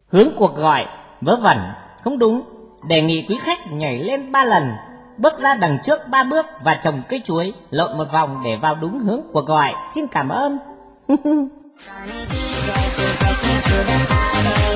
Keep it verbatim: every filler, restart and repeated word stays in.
Hướng cuộc gọi vớ vẩn, không đúng. Đề nghị quý khách nhảy lên ba lần, bước ra đằng trước ba bước và trồng cây chuối, lộn một vòng để vào đúng hướng cuộc gọi. Xin cảm ơn.